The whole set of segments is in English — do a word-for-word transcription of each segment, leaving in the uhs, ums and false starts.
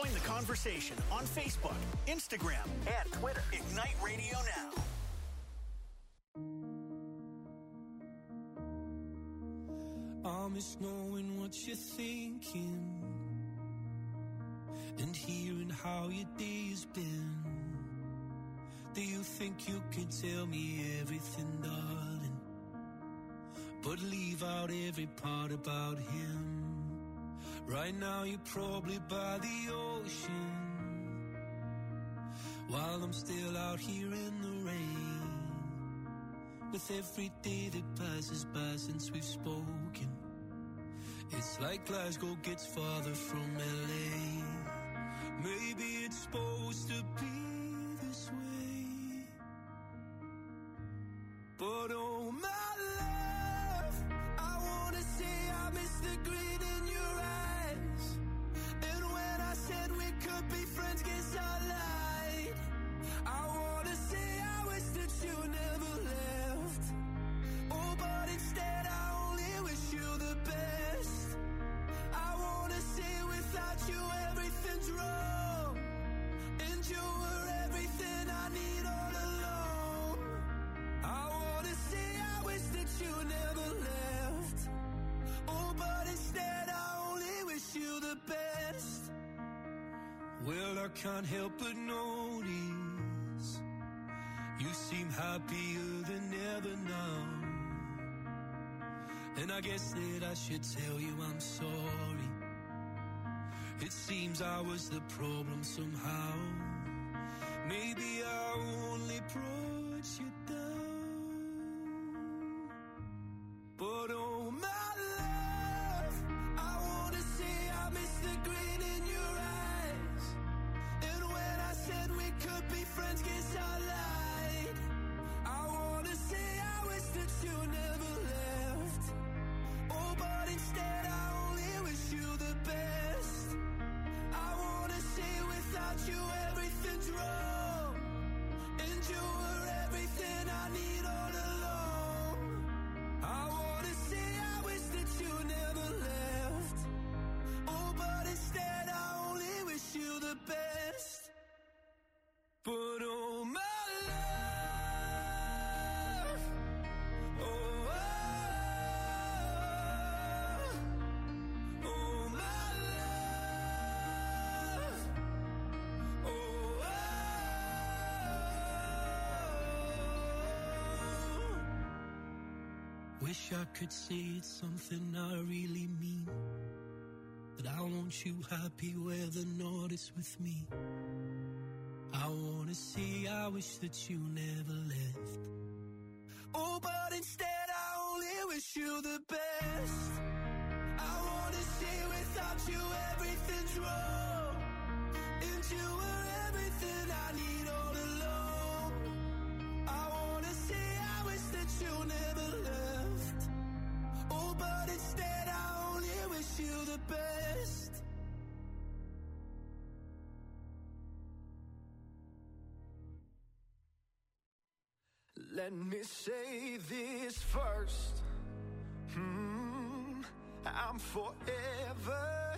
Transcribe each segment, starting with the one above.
Join the conversation on Facebook, Instagram, and Twitter. Ignite Radio Now. I miss knowing what you're thinking and hearing how your day's been. Do you think you can tell me everything, darling, but leave out every part about him? Right now you're probably by the ocean, while I'm still out here in the rain. With every day that passes by since we've spoken, it's like Glasgow gets farther from L A. Maybe it's supposed to be this way, but oh my love, I wanna say I miss the grin in your eyes. And when I said we could be friends, guess I lied. I wanna say I wish that you never left. Oh, but instead I only wish you the best. I wanna say without you everything's wrong, and you were everything I need all along. I wanna say I wish that you never left. Oh, but instead I only wish you the best. Well, I can't help but notice you seem happier than ever now. And I guess that I should tell you I'm sorry. It seems I was the problem somehow. Maybe I only brought you down. But oh my love, I wanna say I miss the grin in your eyes. And when I said we could be friends, guess I lied. I wanna say I wish that you never left. Oh, but instead I only wish you the best. I wanna say without you everything's wrong, and you were everything I need all along. I wanna say I wish that you never left. Oh, but instead I only wish you the best. But oh my love, oh, oh, oh my love, oh, oh. Wish I could say it's something I really mean, that I want you happy where the north is with me. I wanna say I wish that you never left. Oh, but instead I only wish you the best. I wanna say without you everything's wrong, and you were everything I need all along. I wanna say I wish that you never left. Oh, but instead I only wish you the best. Let me say this first. Hmm, I'm forever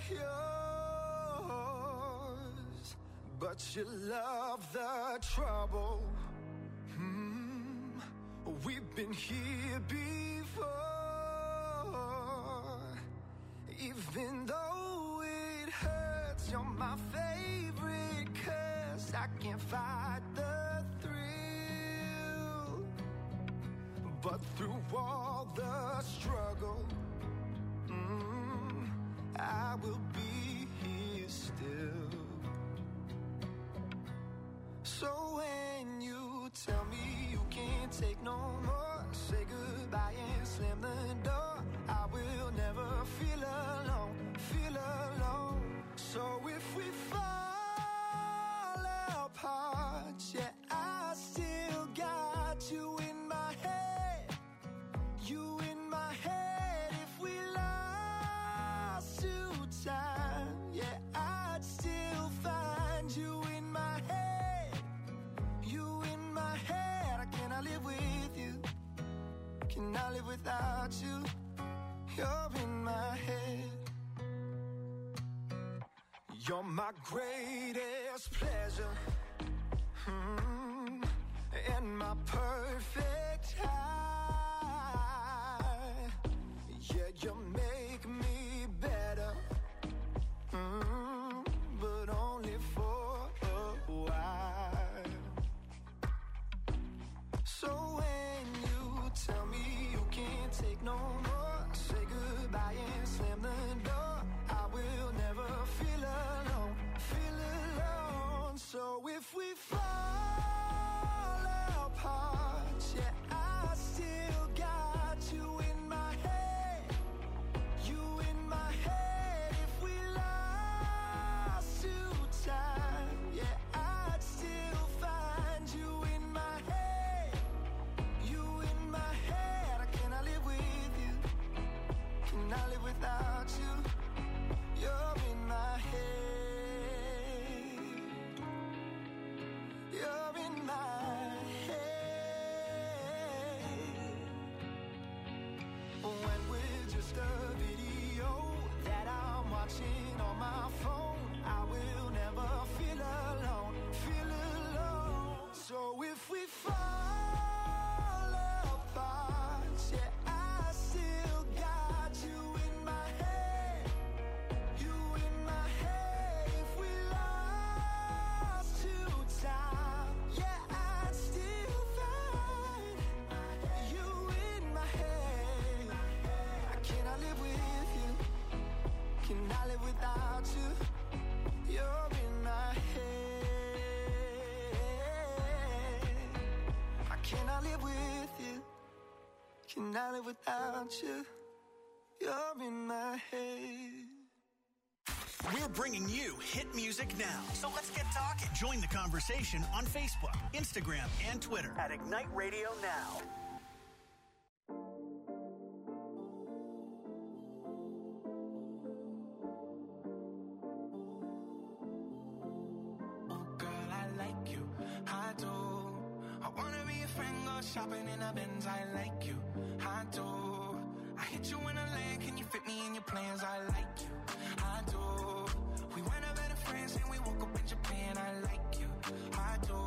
yours, but you love the trouble. Hmm, we've been here before. Even though it hurts, you're my favorite curse. I can't fight the thrill, but through all the struggle, mm, I will be here still. So when you tell me you can't take no more, say goodbye and slam the door. I will never feel alone, feel alone. So if we fall apart, yeah, I still got you in my head, you in my head. If we lost to time, yeah, I'd still find you in my head, you in my head. I cannot live with you, cannot live without you. You're in my head, You're my greatest pleasure, mm, and my perfect high. Yeah, you make me better, mm, but only for a while. So when you tell me you can't take no more, say goodbye and slam the door. I will never feel alone, feel alone. So if we fall apart, yeah, I still got you in my head, you in my head. If we lost to time, yeah, I'd still find you in my head, you in my head. I cannot live with you, cannot live without you. You're in my head, you're in my head. When we're just a video that I'm watching on my phone, I will never feel alone, feel alone. So if we fall apart, yeah, I still got you in my head, you in my head. If we lost to time, yeah, I'd still find you in my head. I cannot live with you, cannot live without you. You're in my head. I cannot live with you, cannot live without you. You're in my head. We're bringing you hit music now. So let's get talking. Join the conversation on Facebook, Instagram, and Twitter at Ignite Radio Now. Girl, I like you, I do. I wanna be a friend, go shopping in a Benz. I like you, I do. I hit you in a land, can you fit me in your plans? I like you, I do. We went up better friends and we woke up in Japan. I like you, I do.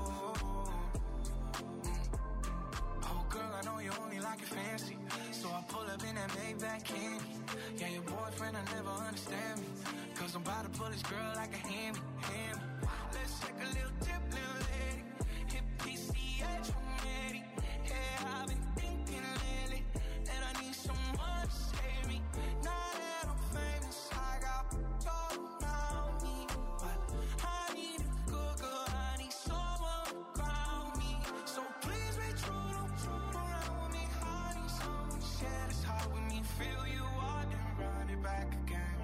Mm. Oh girl, I know you only like it fancy, so I pull up in that Maybach candy. Yeah, your boyfriend will never understand me, cause I'm about to pull this girl like a hammy, hammy. Let's take a little dip, little lady. Hit P C H, I'm ready. Yeah, I've been thinking lately that I need someone to save me. Now that I'm famous, I got all around me, but I need a good girl, I need someone to ground me. So please be true, don't true around me. I need someone to share this heart with me. Feel you out and run it back again.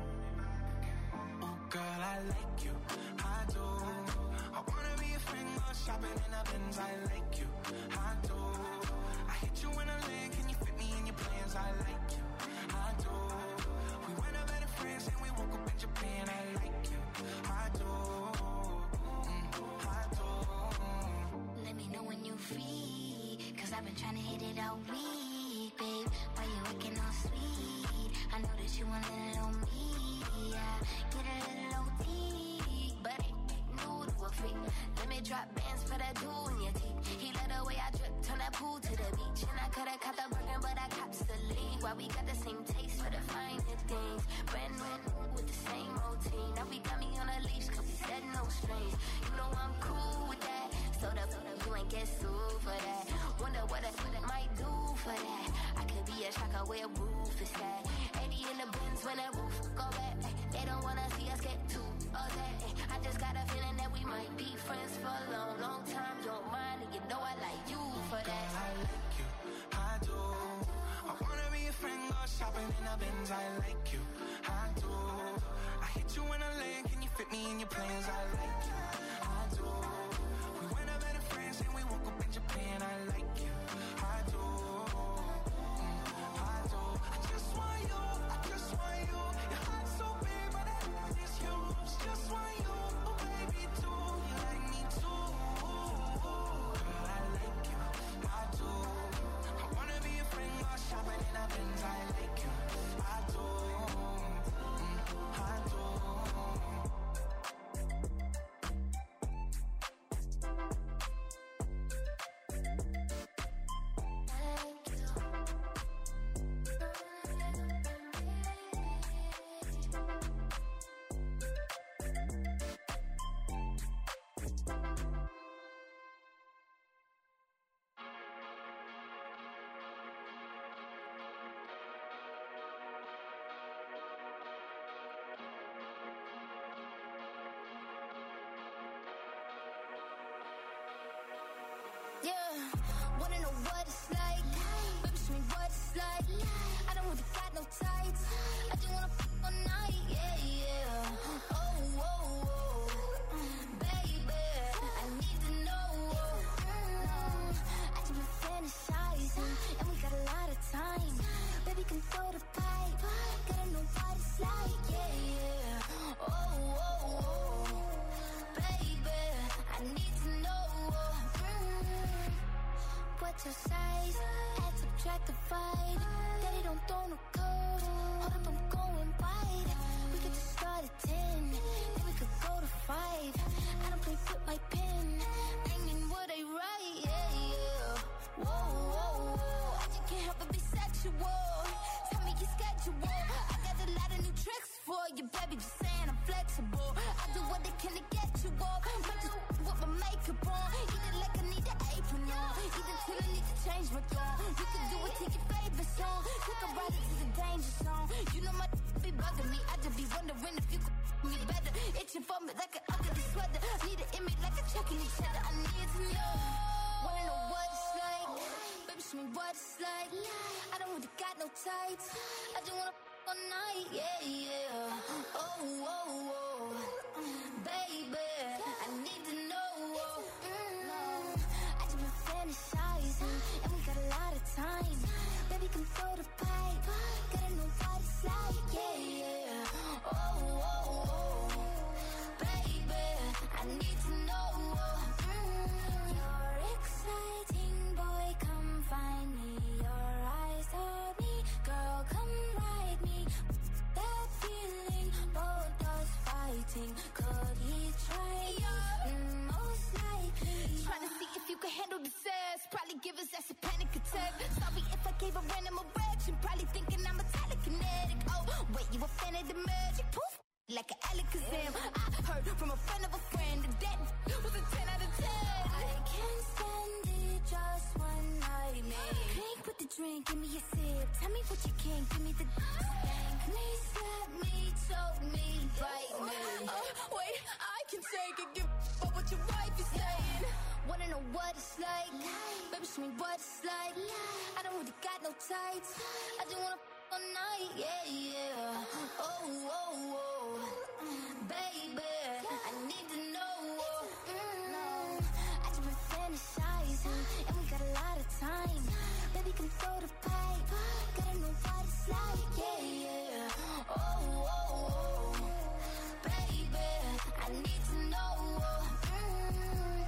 Oh girl, I like you, I do. I wanna be a friend, go shopping in a Benz. I like you, I do. I hit you in a lane, can you fit me in your plans? I like you, I do. We went up better friends and we woke up in Japan. I like you, I do. Mm, I do. Let me know when you free, cause I've been trying to hit it all week, babe. Why you acting all sweet? I know that you want a little me, yeah. Get a little O T, but ain't new to a freak. Let me drop bands for that jewel in your teeth. He let the way I drip, turn that pool to the beach. And I coulda caught the burger, but I cops the lead. Why we got the same taste for the finer things. Brand new with the same routine. Now we got me on a leash, cause we said no strings. You know I'm cool with that, so the you ain't get sued for that. Wonder what I might do for that. I could be a shocker where roof is at. eighty in the bins when that roof go back. They don't wanna see us get too upset. I just got a feeling that we might be friends for a long, long time. Don't mind, and you know I like you for that. Girl, I like you, I do. I wanna be a friend, go shopping in a Benz. I like you, I do. I hit you in a lane, can you fit me in your plans? I like you, I do. We went up better friends and we woke up in Japan. I like you, I do. Mm, I do. I just want you, I just want you. Your heart's so big, but that is huge. Just want you, oh baby, too. You like me too. Girl, I like you, I do. I wanna be a friend, go shopping in a Benz. I like you, I do. Mm, I do. Wanna know what it's like? Baby, show me what it's like. I don't really got no tights. I just wanna fuck all night, yeah, yeah. Oh, oh, oh, baby, I need to know. I just been fantasizing, and we got a lot of time. Baby, can throw the pipe. Gotta know what it's like, yeah, yeah. Oh, oh, oh, baby, I need to know. Mm. What's your size? Add, subtract, divide. Daddy don't throw no code. Hold up, I'm going wide. We could just start at ten, then we could go to five. I don't play with my pen. Bringing what I write, yeah, yeah. Whoa, whoa, whoa. I just can't help but be sexual. Tell me your schedule. I got a lot of new tricks for you, baby. Just saying I'm flexible. I do what they can to get you up. Might just with my makeup on. Eat it like I need an apron on. Eat it till I need to change my tone. You can do it to your favorite song. Take a ride into the danger zone. You know my be bugging me. I just be wondering if you could me better. Itching for me like an ugly sweater. Need an image like a checking each other. I need to know. Wanna know what it's like? Baby, show me what it's like. I don't really got no tights. I just wanna fuck all night, yeah, yeah. Oh, oh, oh, baby, I need to know. Mm. I just been fantasizing, and we got a lot of time. Baby, come throw the pipe. Gotta know what it's like, yeah, yeah. Oh, oh, oh, baby, I need to know. Mm. You're exciting, boy, come find me. Your eyes on me, girl, come ride me. That feeling, both us fighting. Could he try you? Mm, most likely. Trying to see if you can handle the sass. Probably give us that's a panic attack. Sorry if I gave a random erection. Probably thinking I'm a telekinetic. Oh, wait, you a fan of the magic? Poof, like an Alakazam. I heard from a friend of a friend that that was a ten out of ten. I can't stand it, just one night, man. Drink with the drink, give me a sip. Tell me what you can, give me the stank. Me, slap me, choke me, bite me. Uh, wait, I can take it, give up what your wife is saying. Wanna know what it's like? Baby, show me what it's like. I don't really got no tights. I just wanna fuck all night, yeah, yeah. Oh, oh, oh, baby, I need to know. Mm. I just been fantasizing, and we got a lot of time. Baby, come throw the pipe. Gotta know what it's like, yeah, yeah. Oh, oh, oh, baby, I need to know. Mm.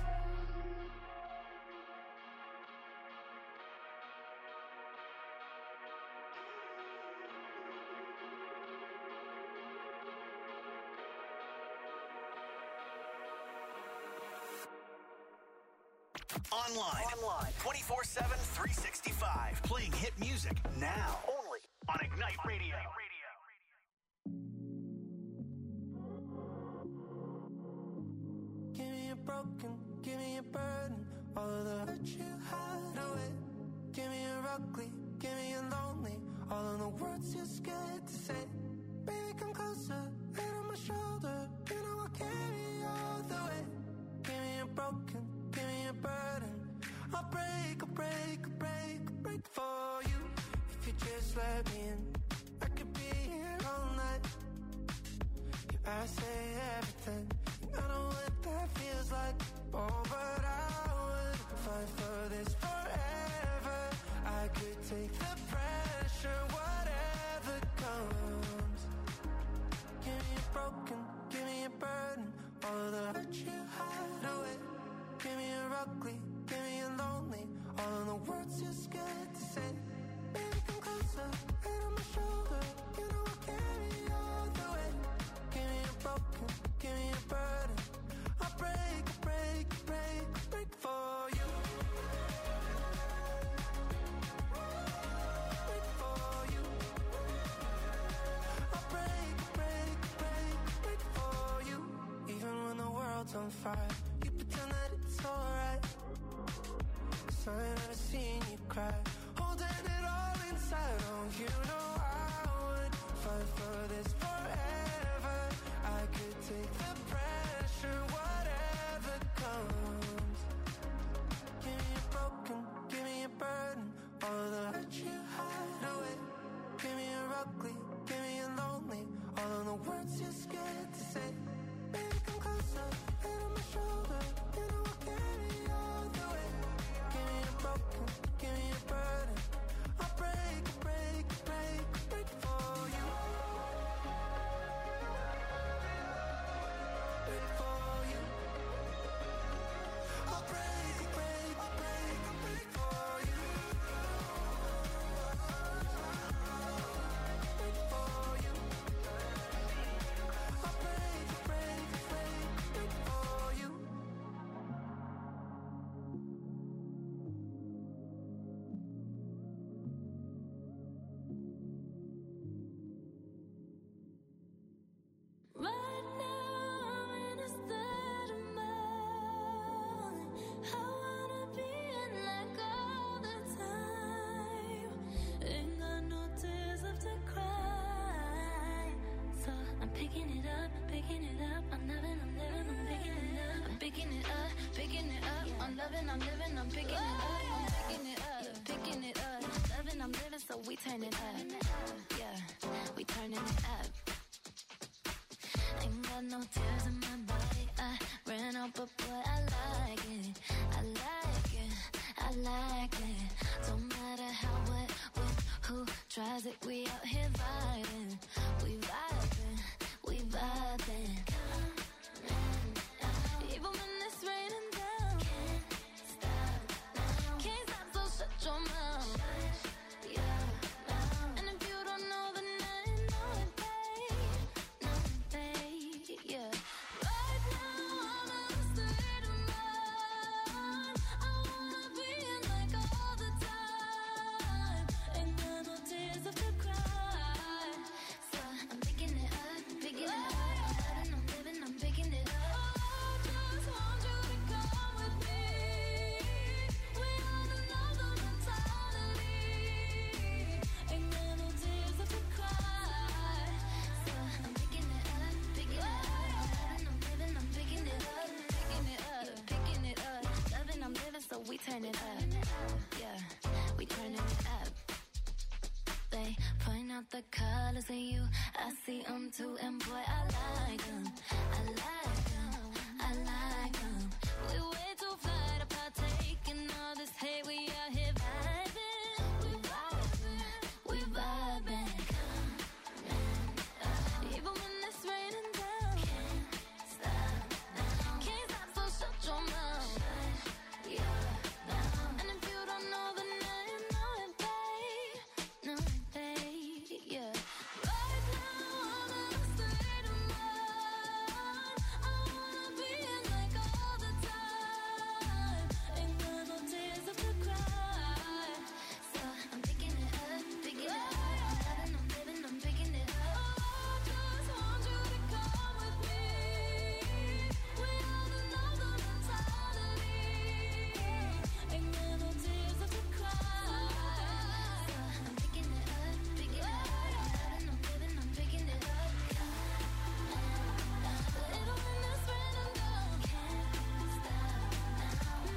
Online. Online. twenty-four seven, three sixty-five. Playing hit music now. Only on Ignite Radio. Give me a broken, give me a burden. All of the hurt you hide away. Give me a ugly, give me a lonely. All of the words you're scared to say. Baby, come closer, head on my shoulder. You know I'll carry you all the way. Give me a broken, give me a burden. I'll break, I'll break, I'll break, I'll break for you. If you just let me in, I could be here all night. Yeah, I say everything, and I know what that feels like. Oh, but I would fight for this forever. I could take the pressure, whatever comes. Give me a broken, give me a burden. All of the hurt you hide away. Give me a ugly, give me a lonely. All of the words you're scared to say. Baby, come closer, head on my shoulder. You know I'll carry you all the way. Give me a broken, give me a burden. I'll break, break, break, break for you. Break for you. I'll break, break, break, break for you. Even when the world's on fire, you pretend that it's alright. 'Cause I ain't never seen you cry. Holding it all inside. Oh, you know I would fight for this forever. I could take the pressure, whatever comes. Give me a broken, give me picking it up, picking it up. I'm loving, I'm living, I'm picking it up. I'm picking it up, picking it up. Loving, I'm living, so we turn it up. Yeah, we turning it up. Ain't got no tears in my body. I ran out, but boy, I like it. I like it, I like it. Don't matter how, what, when, who tries it. We out here vibing, we vibing, we vibing. Even when it's raining down, can't stop now. Can't stop, so shut your mouth. Shut your mouth. And if you don't know, then I know it, babe. Know it, babe. Yeah. Right now, I'm in a state of mind. I wanna be in like all the time. Ain't got no tears left to cry. So I'm picking it up, picking it up. I'm loving, I'm living, I'm picking it up. So we turn it up, yeah, we turning it up. They point out the colors in you, I see them too, and boy, I like them, I like them, I like them. We way too fly to partake in all this hate, we out here vibing, we vibing, we vibing. Even when it's raining down, can't stop now. Can't stop, so shut your mouth. Yeah. And if you don't know, then I know it, babe. Know it, babe. Yeah. Right now, I'm in a state of mind. I wanna be in like all the time. Ain't got no tears left to cry. So I'm picking it up, picking it up. I'm loving, I'm living, I'm picking it up. Oh, I just want you to come with me. We all know the mentality. Ain't got no tears left to cry. So I'm picking it up, picking it up. I'm loving, I'm living, I'm picking it up. Little when it's raining down, can't stop now.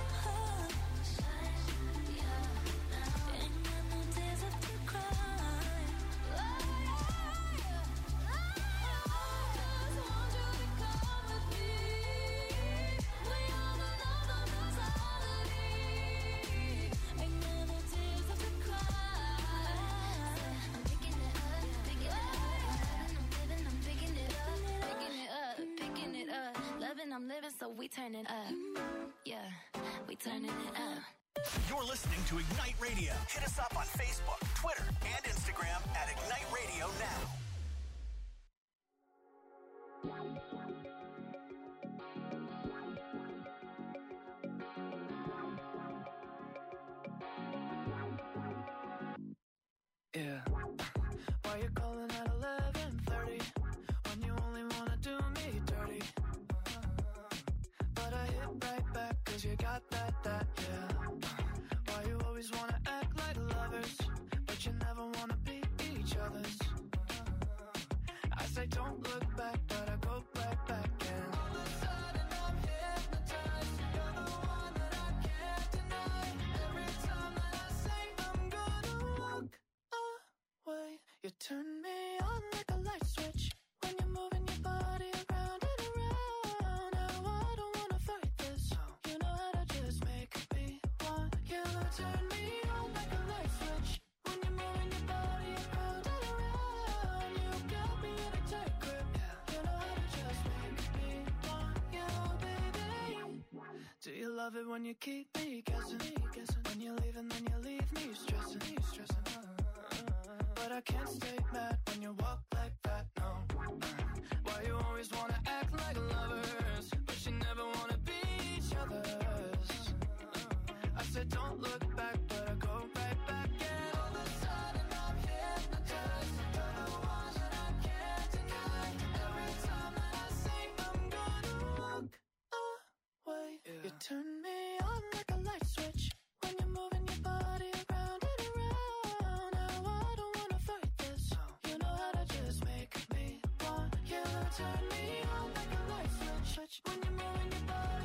Shut your mouth. Ain't got no tears left to cry. Oh, yeah. I just want you to come with me. We all know the mentality. Ain't got no tears left to cry. I'm picking it up, picking it up. I'm loving, I'm living, I'm picking it up. Picking it up, picking it up. Loving, I'm living, so we turn it up. Yeah, we turning it up. You're listening to Ignite Radio. Hit us up on Facebook, Twitter, and Instagram at Ignite Radio Now. Yeah. Why you calling at eleven thirty when you only wanna do me dirty? But I hit right back cause you got that, that, yeah. Why you always wanna act like lovers, but you never wanna be each other's? I say don't look back, but I go right back and all of a sudden I'm hypnotized. You're the one that I can't deny. Every time that I say I'm gonna walk away, you turn me on like a light switch when you're moving your body around and around. Now I don't wanna fight this, you know how to just make me want you. Turn me on like a light switch when you're moving your body around and around. You got me in a tight grip, you know how to just make me want you, baby. Do you love it when you keep me guessing? When you leave and then you leave me stressing, stressing. But I can't stay mad when you walk like that, no. Why you always wanna act like lovers, but you never wanna be each other's? I said don't look back, but I go right back and all of a sudden I'm hypnotized. You're the one that I can't deny. Every time that I say I'm gonna walk away, yeah. You turn me on like a light switch when you're moving your body around and around. Now I don't wanna fight this, you know how to just make me want you. Turn me on like a light switch when you're moving your body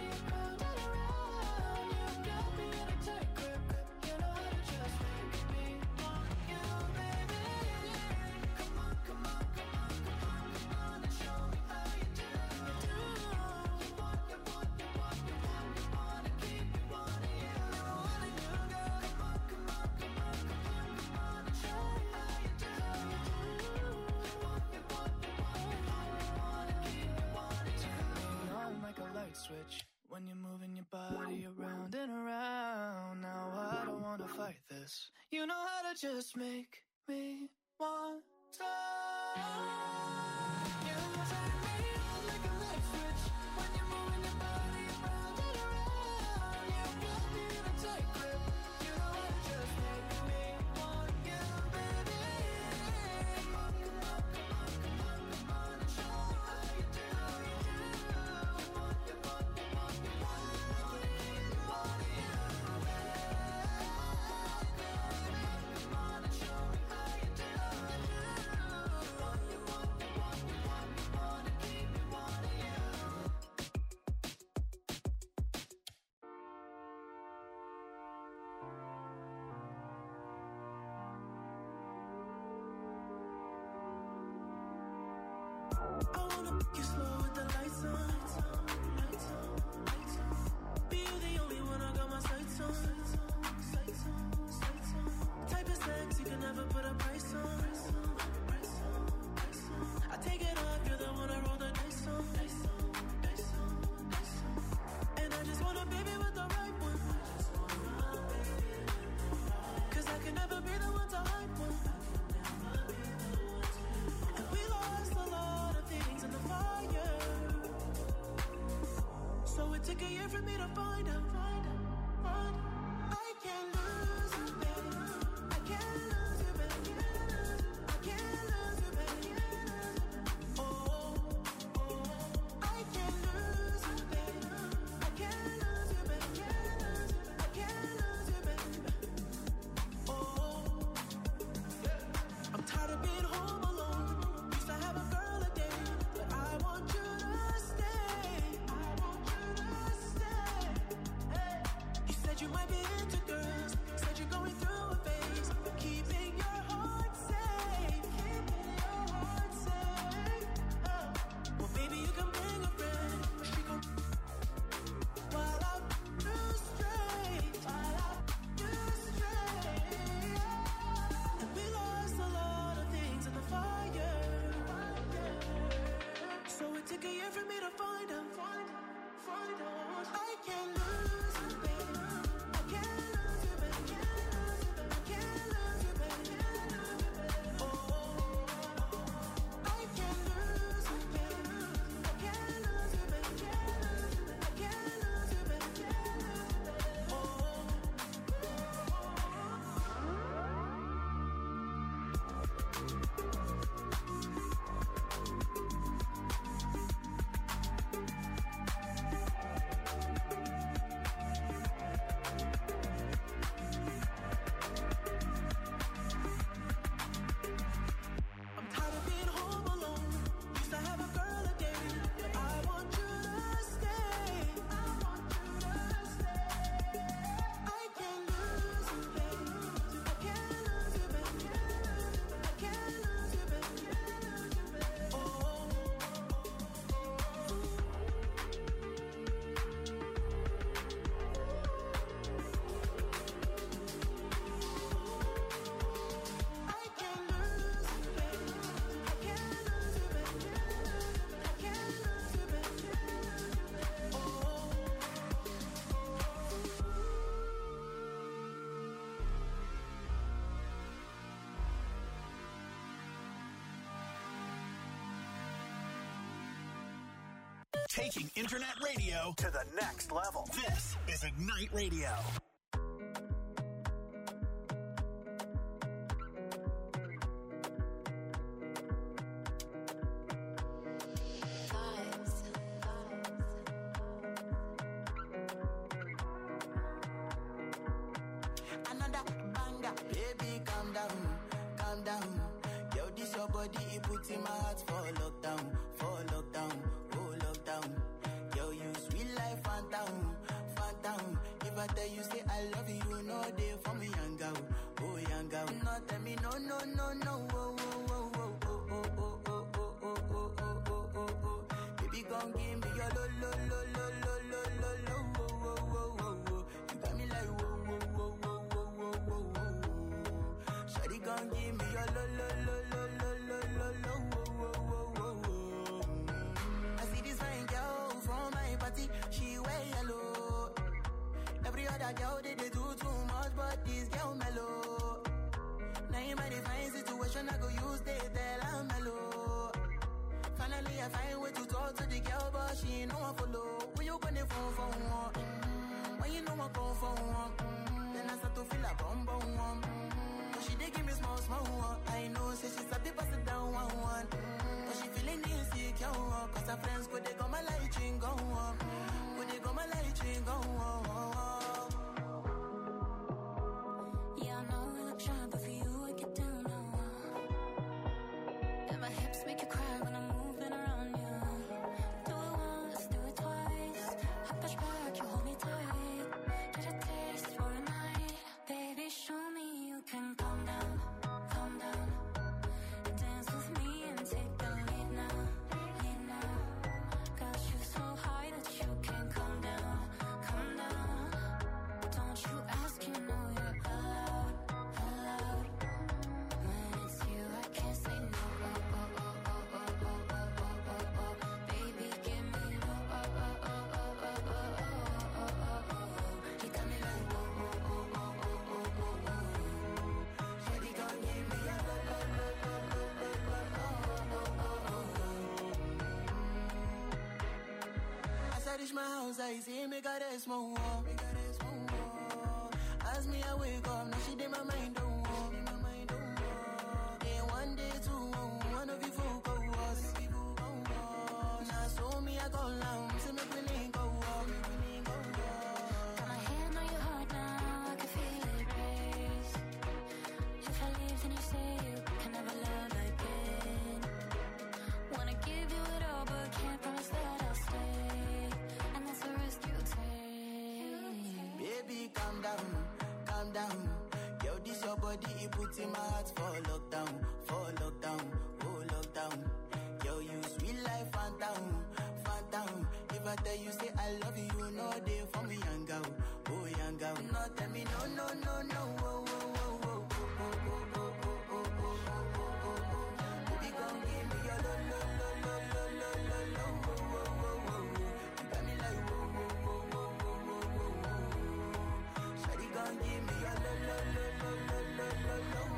this. You know how to just make me want some. You turn me on like a light switch when you're moving your body around and around. You got me in a tight grip. You know how to just make me want you, baby. Come on, come on, come on, come on, come on and show me how you do, how you do. Come on, come on, come on, come on, I wanna keep you, wanna you. Come on and show me how you do, how you do. Want you, want you, want you, want you, wanna keep you, wanna you. I wanna pick you slow with the lights on. Lights on, lights on. Be you the only one I got my sights on. Sights on, sights on. Type of sex you can never put a price on. Price on, price on. I take it off, you're the one I roll the dice on. Dice on, dice on, dice on. And I just want a baby with the right one. Cause I can never be the one to hype one. And we lost a lot of things in the fire. So it took a year for me to find out. Find out, find out. I can't lose you, baby. I can't lose you, baby. I can't lose you, baby. Oh, oh, I can't lose you, baby. I can't lose you, baby. I can't lose you, baby. Oh, I'm tired of being home alone. Used to have a girl a day, but I want you to stay. I want you to stay. Hey. You said you might be into girls. Said you're going through a phase, but keeping your heart safe. Keeping your heart safe. Oh. Well, maybe you can bring a friend. She gon' while I do straight. While I do straight. And we lost a lot of things in the fire. So it took a year for me to find out. Find out, find out. I can't lose you, baby. I can't lose you, baby. I can't lose you, baby. Oh, I can't lose you, baby. I can't lose you, baby. I can't lose you, baby. I'm tired of being home alone. Used to have a girl a day, but I want you to stay. I want you to stay. I can't lose you, baby. I can't lose you, baby. I can't lose you, baby. Oh, I can't lose you, baby. I can't lose you, baby. I can't lose you, baby. Oh. Taking internet radio to the next level. This is Ignite Radio. Another banger, baby, calm down, calm down. Yo, this your body, it puts in my heart for lockdown, for lockdown, oh lockdown. Yo, you sweet life, phantom, phantom. If I tell you say I love you, you know they for me, young girl, oh young girl. No, tell me no, no, no, no, oh, oh, oh, oh, oh, oh, oh, oh, oh, oh, oh, oh, oh, oh, oh. Baby, gon' give me your lo, lo, lo, lo, lo, lo, lo, lo, oh, oh, oh, oh, oh. You got me like whoa, whoa, whoa, whoa, whoa, whoa, whoa, whoa. Shawty gon' give me your lo, lo, lo, lo, lo, lo, lo, lo, oh, oh, oh, oh, oh. I see this fine girl from my party, she wear yellow. Every other girl they, they do too much, but this girl mellow. out to the girl, but she ain't no one follow. When you gonna phone for one? Mm-hmm. When you know I come for one? Mm-hmm. Then I start to feel a bum bum one. Mm-hmm. But she dey give me small small one. I know, say she's a bit pass it down one one. Mm-hmm. But she feeling insecure, cause her friends go they go my light ring go on. Go they go my light ring go on. Yeah, I know we look shy, but for you I get down low. And my hips make you cry when I'm moving around you. Do it once, do it twice. I push back, you hold me tight. Get a taste for a night. Baby, show me you can calm down, calm down. Dance with me and take the lead now, lead now. Got you so high that you can't calm down, calm down. Don't you ask, you know you're allowed, allowed. When it's you, I can't say no. Oh, oh, oh, oh, oh, oh, oh, oh, oh, oh. Baby, give me low. Oh, oh, oh, oh, oh, oh, oh, oh, oh, oh. He got me like whoa, whoa, whoa, whoa, whoa, whoa, whoa, whoa. Shawty gon' give me a low, low, low, low, low, low, low, oh, oh, oh. As I reach my house, I see me got a small wall. Me got a small wall. As me I wake up, now she did my mind don't walk. Then one day two, one of you folk go us. Now so me I go long, so me we link go walk. Got my hand on your heart now, I can feel it race. If I leave, then you say you can never love again. Wanna give you it all, but can't promise that I'll stay. And that's the risk you take. Baby, calm down, calm down. Yo, this your body, it puts in my heart for lockdown, for lockdown, oh lockdown. Yo, you sweet life, phantom, phantom. If I tell you, say I love you, you know they for me, young girl, oh young girl. No, tell me, no, no, no, no, oh, oh, oh, oh, oh, oh, oh, oh, oh, oh, oh, oh, oh. Baby, come give me your lo, lo, lo, lo, lo, lo, lo, lo, oh, oh, oh, oh, oh. You got me like, oh, oh, oh, oh, oh, oh, oh, oh. Shawty, come give me your lo, lo, lo, lo, lo, lo, lo, lo, oh, oh, oh, oh, oh.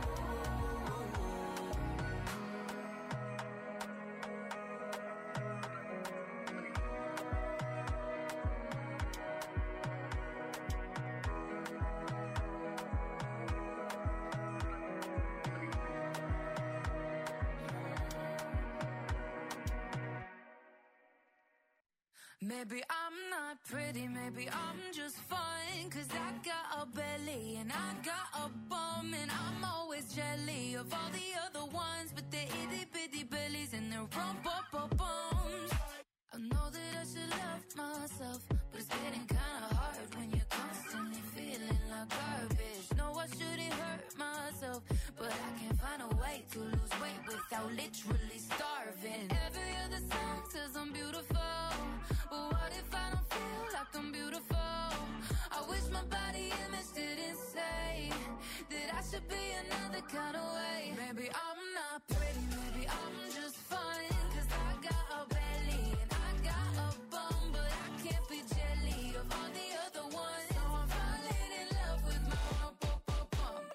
Maybe I'm not pretty, maybe I'm just fine. Cause I got a belly and I got a bum. And I'm always jelly of all the other ones. But they're itty bitty bellies and their rump up bums. I know that I should love myself, but it's getting kinda hard when you're constantly feeling like garbage. No, I shouldn't hurt myself, but I can't find a way to lose weight without literally starving. Every other song says I'm beautiful, but what if I don't feel like I'm beautiful? I wish my body image didn't say that I should be another kind of way. Maybe I'm not pretty, maybe I'm just fine. Cause I got a belly and I got a bum, but I can't be jelly of all the other ones. So I'm falling in love with my rump, rump, rump, rump.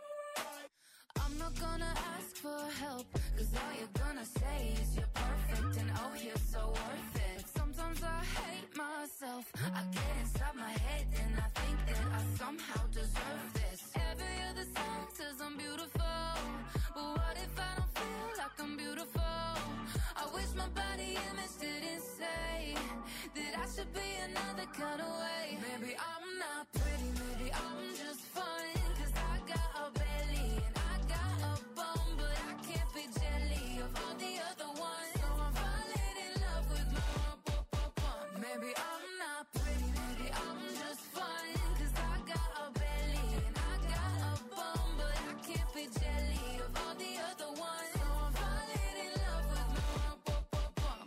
I'm not gonna ask for help, cause all you're gonna say is you're perfect and oh you're so worth it. Sometimes I hate myself, I get inside my head and I think that I somehow deserve this. Every other song says I'm beautiful, but what if I don't feel like I'm beautiful? I wish my body image didn't say that I should be another kind of way. Maybe I'm not pretty, maybe I'm just fine. Cause I got a belly and I got a bum, but I can't be jelly of all the other ones. So I'm falling in love with my rump, rump, rump, rump. Maybe I'm not pretty, maybe I'm just fine. Cause I got a belly and I got a bum, but I can't be jelly of all the other ones. So I'm falling in love with my rump, rump, rump, rump.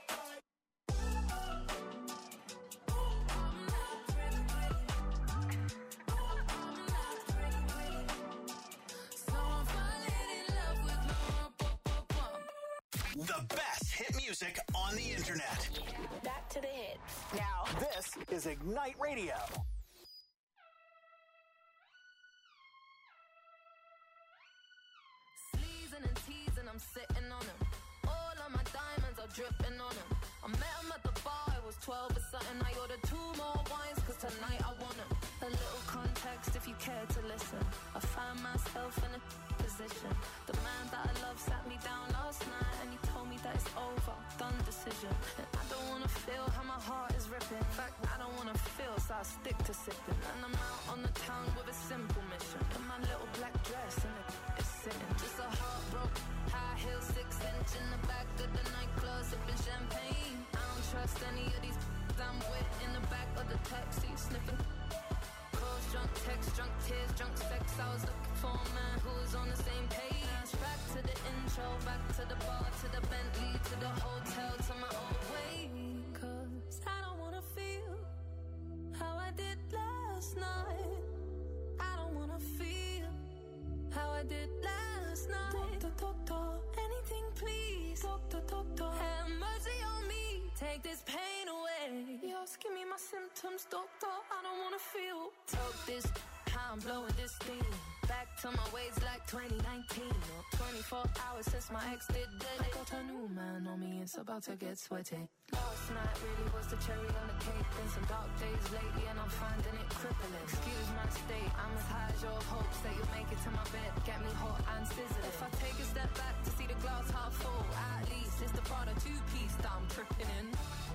I'm not pretty, pretty. I'm not pretty, pretty. So I'm falling in love with my rump, rump, rump, rump. The best hit music on the internet. Back to the hits. Now, this is Ignite Radio. Sleezing and teasing, I'm sitting on them. All of my diamonds are dripping on him. I met him at the bar, I was twelve or something. I ordered two more wines, cause tonight I want him. A little context if you care to listen. I found myself in a position. The man that I love sat me down last night and he told me that it's over, done decision. And I don't wanna feel how my heart is ripping. In fact, I don't wanna feel, so I stick to sipping. And I'm out on the town with a simple mission. In my little black dress and it's sitting. Just a heartbroken, high heel, six inch in the back of the nightclub, sipping champagne. I don't trust any of these I'm with in the back of the taxi, sniffing. Calls, drunk text, drunk tears, drunk sex. I was looking for a man who was on the same page. Back to the intro, back to the bar, to the Bentley, to the hotel, to my own way. Cause I don't wanna feel how I did last night. I don't wanna feel how I did last night. Doctor, doctor, anything please. Doctor, doctor, have mercy on me. Take this pain away. You're asking me my symptoms, doctor. I don't wanna feel. Talk this, how I'm blowing this thing. Back to my ways like twenty nineteen. Or twenty-four hours since my ex did dead. I got a new man on me, it's about to get sweaty. Last night really was the cherry on the cake. Been some dark days lately and I'm finding it crippling. Excuse my state, I'm as high as your hopes that you'll make it to my bed. Get me hot and sizzling. If I take a step back to see the glass half full, at least it's the Prada two-piece that I'm tripping in.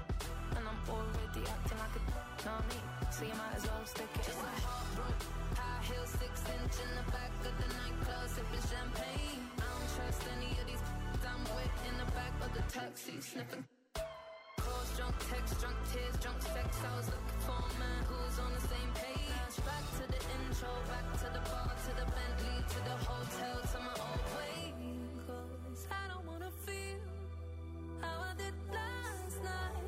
And I'm already acting like a know me, so you might as well stick it. Just a heartbroken, high heel, six inch in the back of the nightclub, sipping champagne. I don't trust any of these I'm with in the back of the taxi, sniffing. Calls, drunk text, drunk tears, drunk sex. I was looking for a man who was on the same page. Back to the intro, back to the bar, to the Bentley, to the hotel, to my old way. Cause I don't wanna feel how I did last night.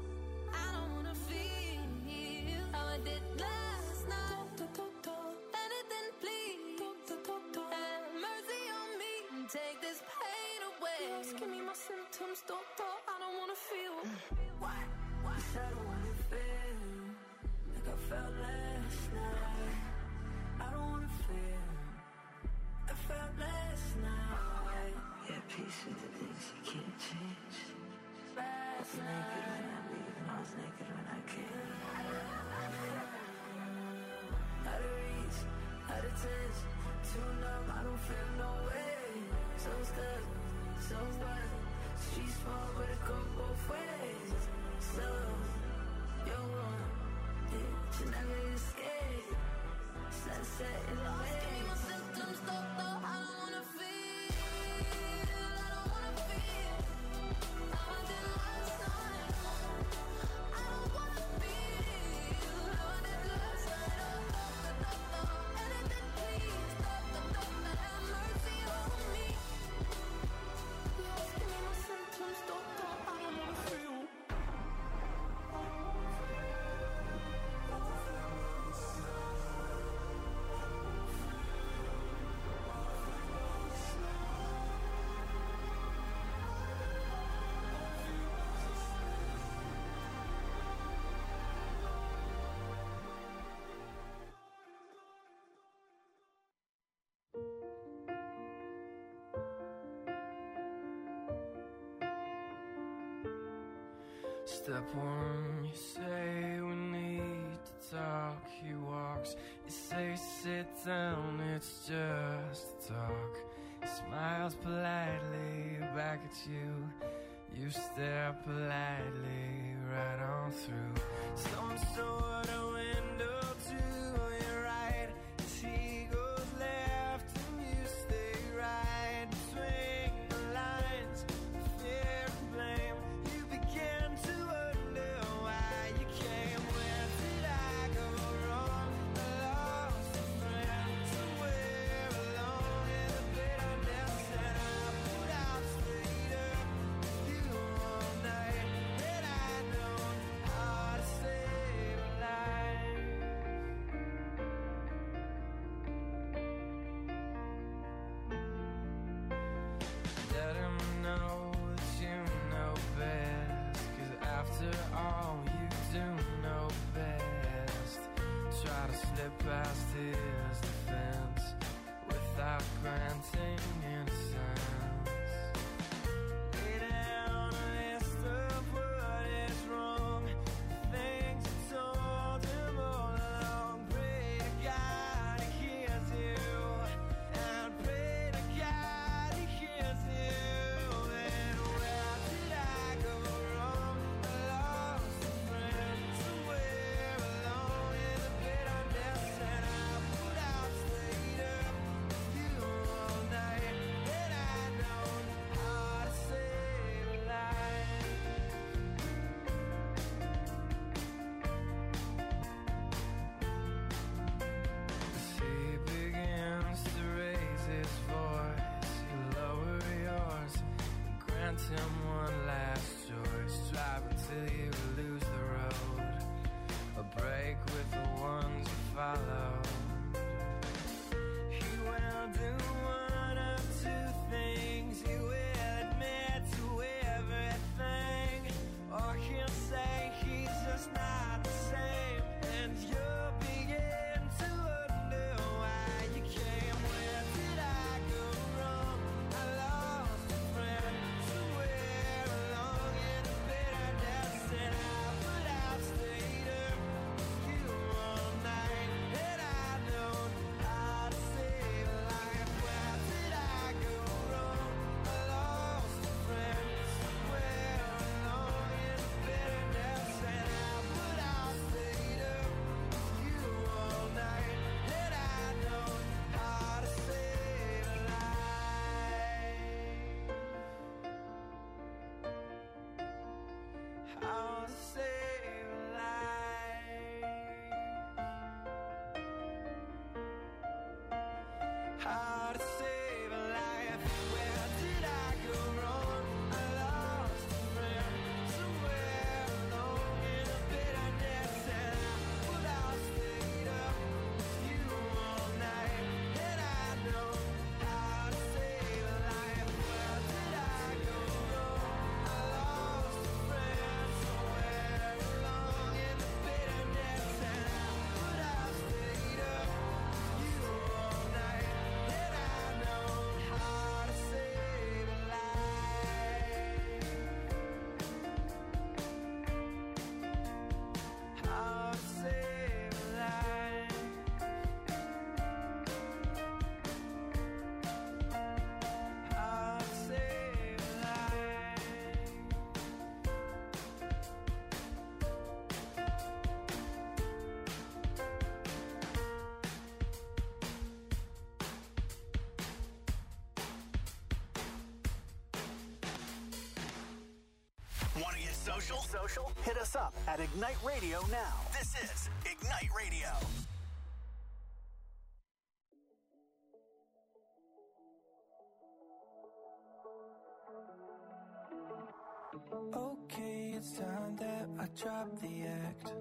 I don't wanna feel how I did last night. Doctor, doctor, anything please. Doctor, doctor, have mercy on me. Take this pain away. You're asking me my symptoms, doctor. I don't wanna feel. What? What? I said I don't wanna feel like I felt last night. I don't wanna feel I felt last night. Yeah, peace with the things you can't change. Last I was naked when I leave and I was naked when I came. Out of reach, out of touch, too numb, I don't feel no way. So stuck, so what? Streets small, but it go both ways. So, you're wrong, yeah, you never escape. Sunset in the way. Give me my symptoms, doctor, I don't wanna feel. I don't wanna feel how I did last night. I don't wanna feel how I did last night. Oh, doctor, doctor, anything please. Doctor, doctor, have mercy on me. You're asking me my symptoms, doctor, I don't wanna feel. Step one, you say we need to talk. He walks, you say sit down, it's just talk. He smiles politely back at you. You stare politely right on through some sort of window to your right. As he goes left and you stay right between the lines of fear and blame. You begin to wonder why you came. Where did I go wrong? I lost a friend somewhere along in the bitterness, and I put out straight up with you all night. That I know how to save a life. grant him one last choice. Drive until you lose the road, a break with the ones you follow. He will do one of two things. He will admit to everything, or he'll say he's just not the same, and you'll begin to wonder why you came. Where did I go wrong? I lost a friend somewhere along in a bitterness, and I would have stayed up with you all night had I known how to save a life. Where did I go wrong? I lost a friend somewhere along in a bitterness, and I would have stayed up with you all night had I known how to save a life. How to save a life. How to save a life. Where did I go wrong? I lost a friend somewhere along in a bitterness, and I would have stayed up with you all night had I known how to save a life. Where did I go wrong? I lost a friend somewhere along in the bitterness, and I would have stayed up with you all night had I known how to save a life. How to save a life. How to save a life. Want to get social? Social? Hit us up at Ignite Radio now. This is Ignite Radio. Okay, it's time that I drop the act.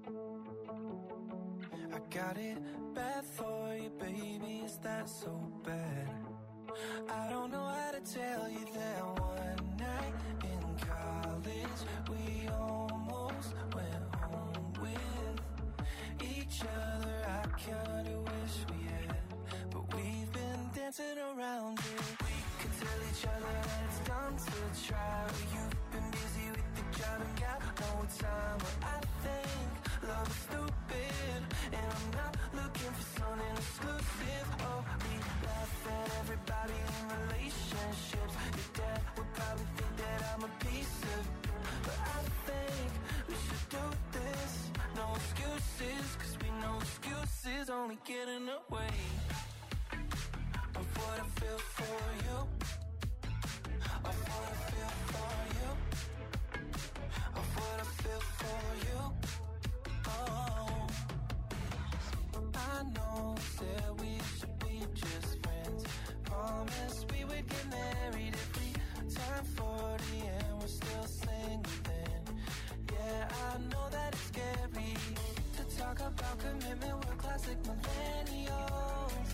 I got it bad for you, baby, is that so bad? I don't know how to tell you that one night in college we almost went home with each other. I kinda wish we had, but we've been dancing around it. We could tell each other that it's time to try. You've been busy with the job and got no time, but I think love is stupid, and I'm not looking for something exclusive. Oh, we laugh at everybody in relationships. Your dad would probably think that I'm a piece of, but I think we should do this. No excuses, cause we know excuses only get in the way of what I feel for you, of what I feel for you, of what I feel for you. Oh, I know that we should be just friends. Promise we would get married if we turn forty and we're still single then. Yeah, I know that it's scary to talk about commitment, we're classic millennials.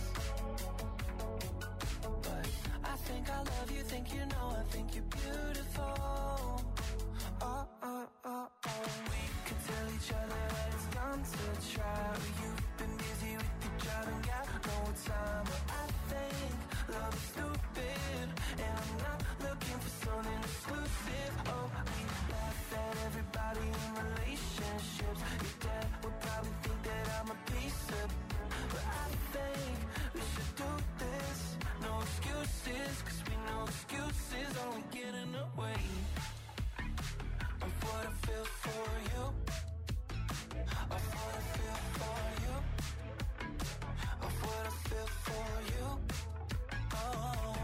But I think I love you, think you know, I think you're beautiful. Oh, oh, oh, oh. We could tell each other that it's time to try. You've been busy with your job and got no time, but I think love is stupid, and I'm not looking for something exclusive. Oh, we laugh at everybody in relationships. Your dad would probably think that I'm a piece of, but I think we should do this. No excuses, cause we know excuses only get in the way of what I feel for you, of what I feel for you, of what I feel for you. Oh,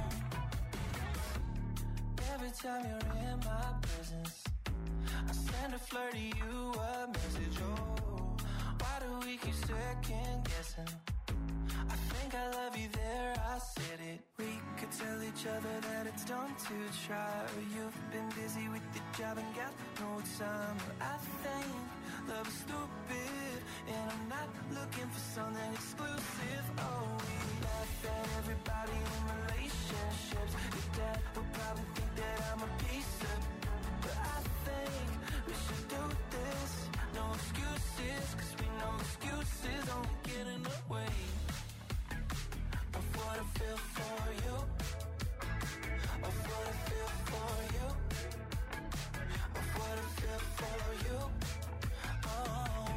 every time you're in my presence, I send a flirt to you a message. Oh, why do we keep second guessing? I think I love you there, I said it. We could tell each other that it's dumb to try. Or you've been busy with your job and got no time. But I think love is stupid, and I'm not looking for something exclusive. Oh, we laugh at everybody in relationships. Your dad will probably think that I'm a piece of, but I think we should do this. No excuses, cause we know excuses only get in the way of what I feel for you, of what I feel for you, of what I feel for you. Oh.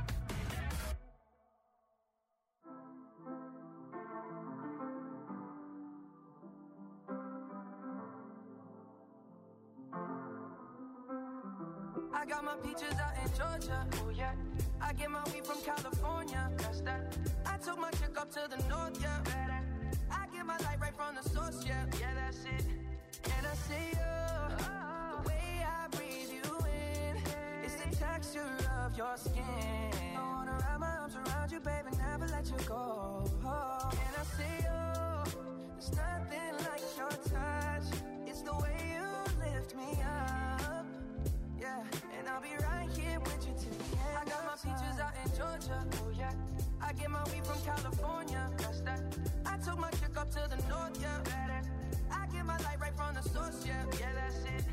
I got my peaches out in Georgia, oh yeah. I get my weed from California, that's that. I took my chick up to the north, yeah. I get my light right from the source, yeah. Yeah, that's it. And I see you, the way I breathe you in, it's the texture of your skin. I wanna wrap my arms around you, baby, never let you go. And I see you, there's nothing like your touch. It's the way you lift me up, yeah. And I'll be right here with you till the end. I got my peaches out in Georgia, oh yeah. I get my weed from California, that's that. I took my chick up to the north, yeah. I get my light right from the source, yeah. Yeah, that's it.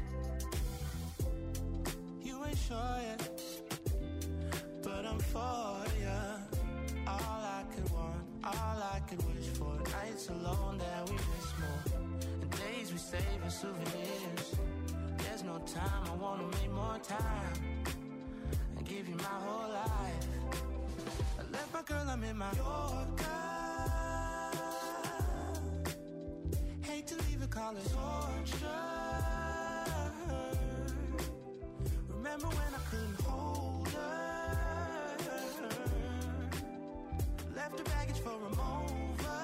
You ain't sure yet, but I'm for ya. All I could want, all I could wish for. Nights alone that we miss more, and days we save as souvenirs. There's no time, I wanna make more time and give you my whole life. I left my girl, I'm in my Yorker. Hate to leave it, call it torture. Remember when I couldn't hold her? Left the baggage for a mover.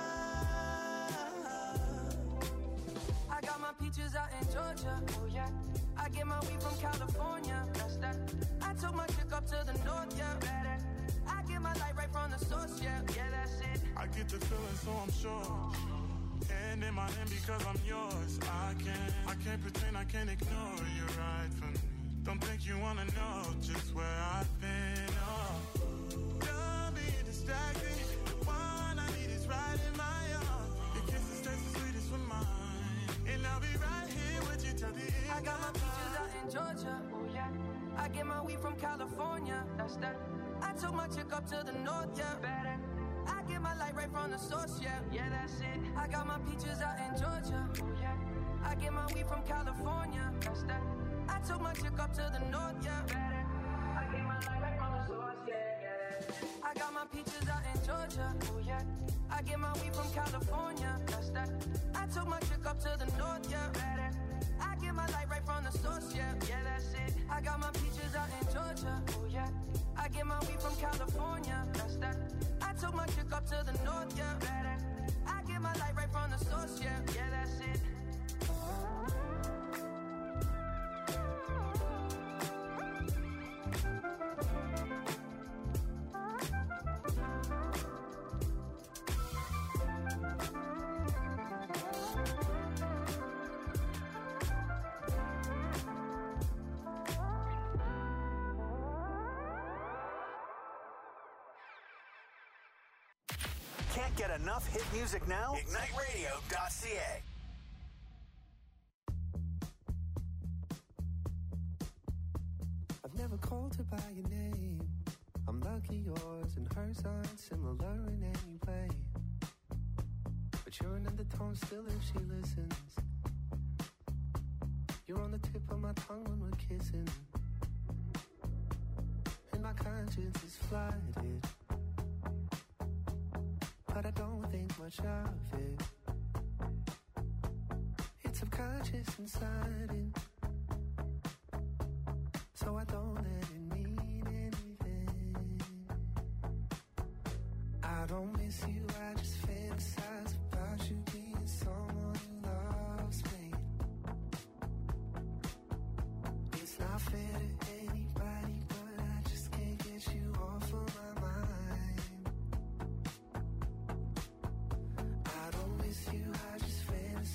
I got my peaches out in Georgia, oh yeah. I get my weed from California, that's that. I took my chick up to the north, yeah. I get my light right from the source, yeah. Yeah, that's it. I get the feeling, so I'm sure. And in my hand because I'm yours. I can't, I can't pretend, I can't ignore you right from me. Don't think you wanna know just where I've been. Oh, don't be distracted. The one I need is right in my arms. Your kisses taste the sweetest with mine, and I'll be right here with you till the end. I got my peaches out in Georgia, oh yeah. I get my weed from California, that's that. I took my chick up to the north, yeah. Better. I get my light right from the source, yeah. Yeah, that's it. I got my peaches out in Georgia, oh yeah. I get my weed from California, that's that. I took my chick up to the north, yeah. Better. I get my light right from the source, yeah, yeah. I got my peaches out in Georgia, oh yeah. I get my weed from California, that's that. I took my chick up to the north, yeah. Better. I get my light right from the source, yeah. Yeah, that's it. I got my peaches out in Georgia, oh yeah. I get my weed from California, that's that. I took my chick up to the north, yeah. Better. I get my light right from the source, yeah. Yeah, that's it. Can't get enough hit music now? Ignite Radio dot C A. I've never called her by your name. I'm lucky yours and hers aren't similar in any way. But you're an undertone still if she listens. You're on the tip of my tongue when we're kissing. And my conscience is flooded, but I don't think much of it. It's subconscious inside it, so I don't let it mean anything. I don't miss you, I just fantasize about you being someone who loves me. It's not fair to anybody, but I just can't get you off of my mind. I don't miss you, I just fantasize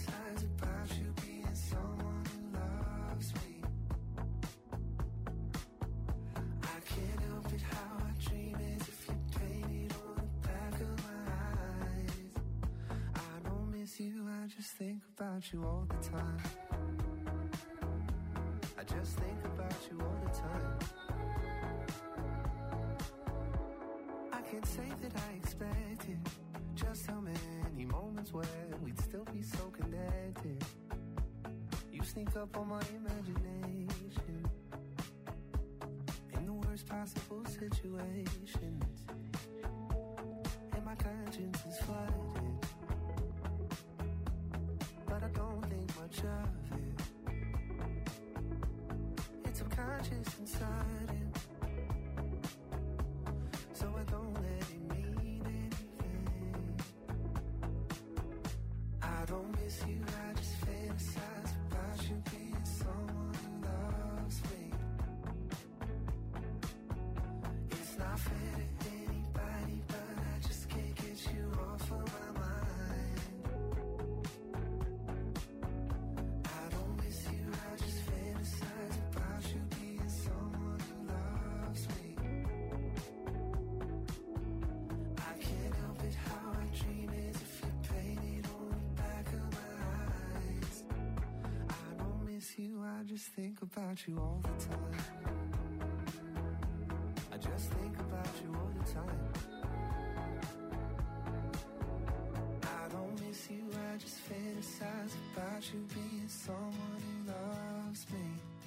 think about you all the time. I just think about you all the time. I can't say that I expected just how many moments where we'd still be so connected. You sneak up on my imagination in the worst possible situations, and my conscience is flooded, but I don't think much of it. It's subconscious and sudden, so I don't let it mean anything. I don't miss you, I just fantasize about you being someone who loves me. It's not fair to anybody, but I just can't get you off of my mind. I don't miss you, I just fantasize about you being someone who loves me. I can't help it how I dream as if you're painted on the back of my eyes. I don't miss you, I just think about you all the time. I just think about you all the time. I don't miss you, I just fantasize about you being someone who loves me.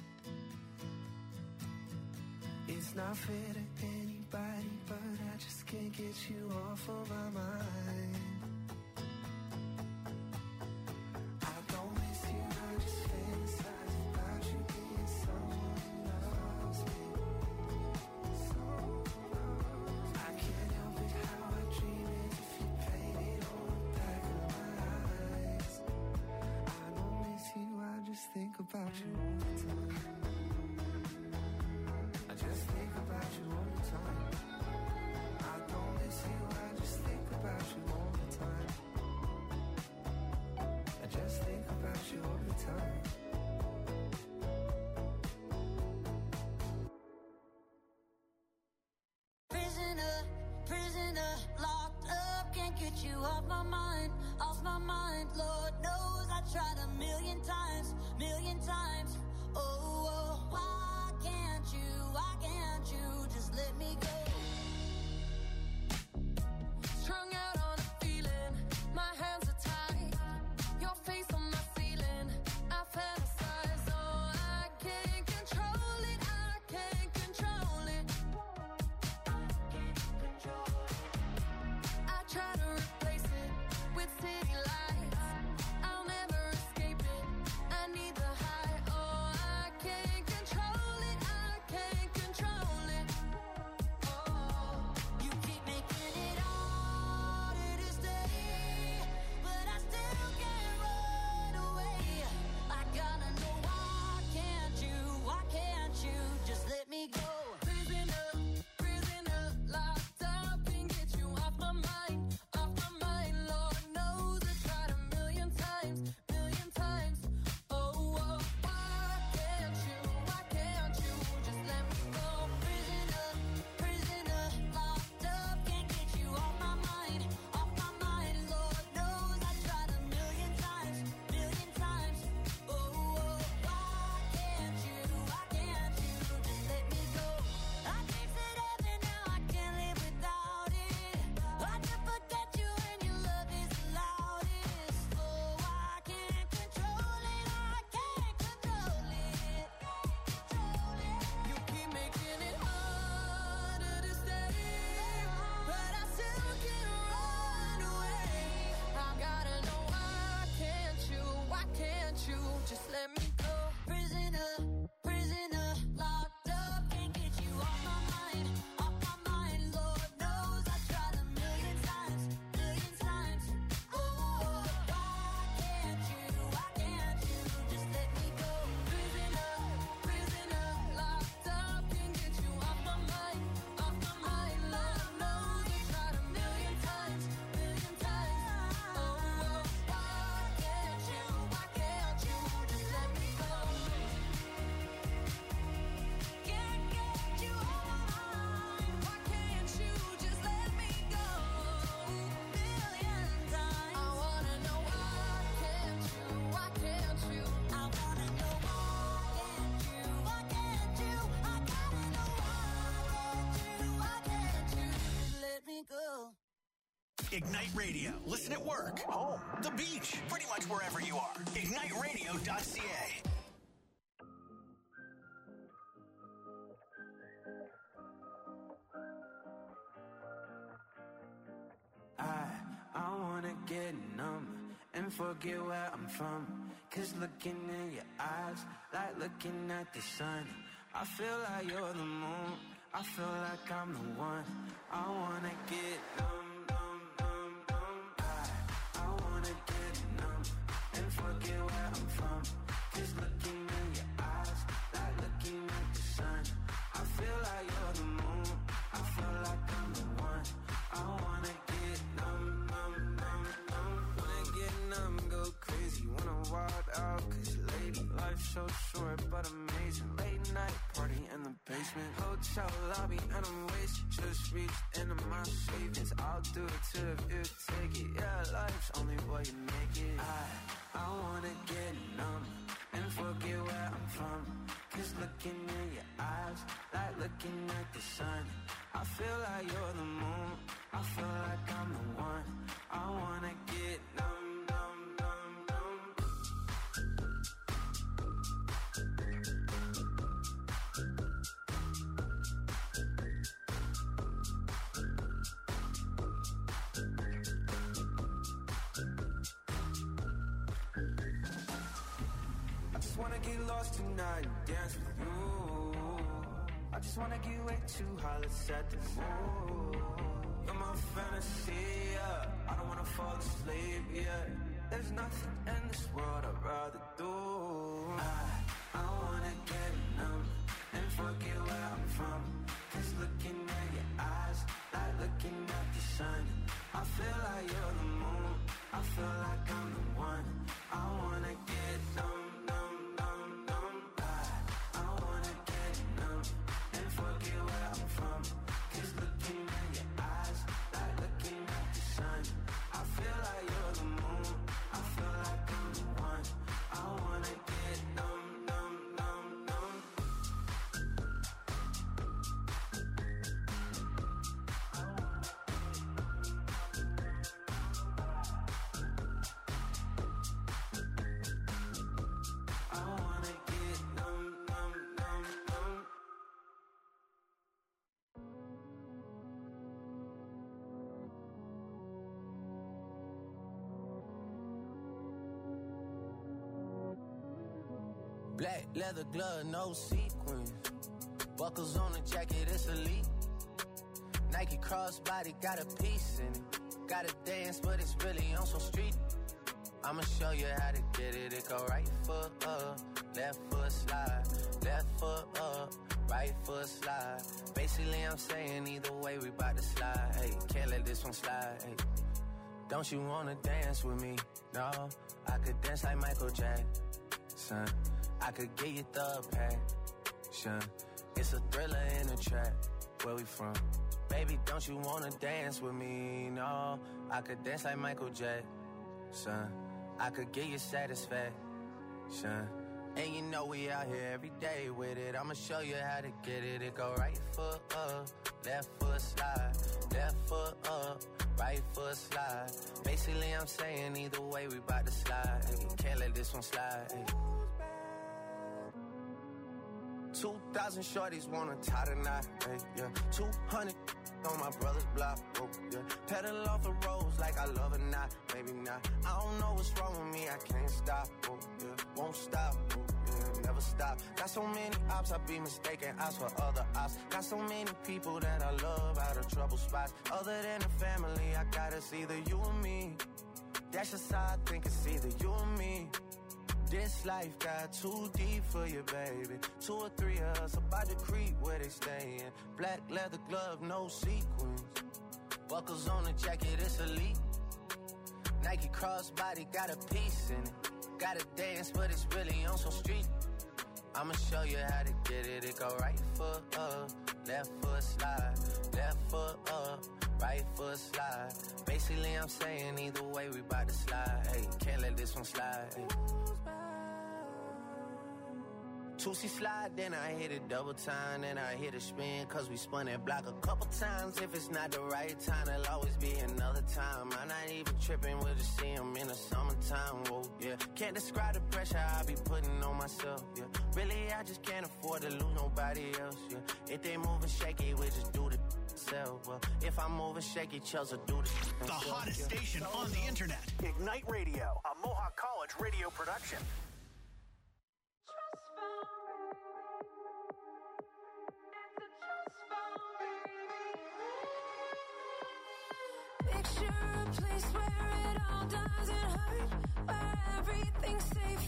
It's not fair to anybody, but I just can't get you off of my mind. I don't miss you, I just fantasize about you being someone who loves me. I can't help it how I dream as if you painted on the back of my eyes. I don't miss you, I just think about you all the time. I just think about you all the time. I don't miss you, I just think about you all the time. I just think about you all the time. Prisoner, prisoner, locked up, can't get you off my mind, off my mind. Lord knows I tried a million times, million times. Oh, Ignite Radio. Listen at work, home, the beach, pretty much wherever you are. ignite radio dot c a. I, I wanna get numb and forget where I'm from. Cause looking in your eyes, like looking at the sun. I feel like you're the moon, I feel like I'm the one. I wanna get numb, numb, numb, numb. I, I wanna get numb and forget where I'm from. Cause looking in your eyes, like looking at the sun. I feel like you're the moon, I feel like I'm the one. I wanna get numb, numb, numb, numb. Wanna get numb, go crazy, wanna wild out. Cause lady, life's so short but amazing. Late night party in the basement, hotel lobby and I'm wasted. Just reached into my savings, I'll do it too if you take it. Yeah, life's only what you make it. I, I wanna get numb and forget where I'm from. Cause looking in your eyes, like looking at the sun. I feel like you're the moon, I feel like I'm the one. I wanna get numb, numb, numb, numb. I just wanna get lost tonight and dance with you. I just wanna get way too high, let's set the mood. You're my fantasy, yeah. I don't wanna fall asleep, yeah. There's nothing in this world I'd rather do. I, I wanna get numb and forget where I'm from. Cause looking at your eyes, like looking at the sun. I feel like you're the moon, I feel like I'm the one. I wanna get numb, numb, numb, numb. I, I wanna get numb and forget where I'm from. Cause looking in your eyes, like looking at the sun. I feel like you're the moon, I feel like I'm the one. I wanna get numb, numb, numb, numb. I wanna get numb, numb, numb, numb. Black leather glove, no sequins. Buckles on the jacket, it's elite. Nike crossbody, got a piece in it. Gotta dance, but it's really on some street. I'ma show you how to get it. It go right foot up, left foot slide. Left foot up, right foot slide. Basically, I'm saying either way, we bout to slide. Hey, can't let this one slide. Hey. Don't you wanna dance with me? No, I could dance like Michael Jackson. I could get you the passion. It's a thriller in a trap. Where we from? Baby, don't you wanna dance with me? No, I could dance like Michael Jackson. I could get you satisfaction. And you know we out here every day with it. I'ma show you how to get it. It go right foot up, left foot slide. Left foot up, right foot slide. Basically, I'm saying either way, we bout to slide. Hey, can't let this one slide. Hey. Two thousand shorties wanna tie the knot, hey, yeah. Two hundred on my brother's block, oh, yeah. Pedal off the roads like I love or not, maybe not. I don't know what's wrong with me, I can't stop, oh, yeah. Won't stop, oh, yeah. Never stop. Got so many ops, I be mistaken ops for other ops. Got so many people that I love out of trouble spots. Other than the family, I got it's either you or me. That's just how I think it's either you or me. This life got too deep for you, baby. Two or three of us about to creep where they stayin'. Black leather glove, no sequins. Buckles on the jacket, it's elite. Nike crossbody, got a piece in it. Gotta dance, but it's really on some street. I'ma show you how to get it. It go right foot up, left foot slide. Left foot up, right foot slide. Basically, I'm saying either way, we bout to slide. Hey, can't let this one slide. Hey. two C slide, then I hit it double time, then I hit a spin, cause we spun that block a couple times. If it's not the right time, there'll always be another time. I'm not even tripping, we'll just see him in the summertime, whoa, yeah. Can't describe the pressure I be putting on myself, yeah. Really, I just can't afford to lose nobody else, yeah. If they moving shaky, we just do the self. Well, if I'm moving shaky, Chelsea do the The hottest yeah. station on the internet. Ignite Radio, a Mohawk College radio production. Picture a place where it all doesn't hurt, where everything's safe.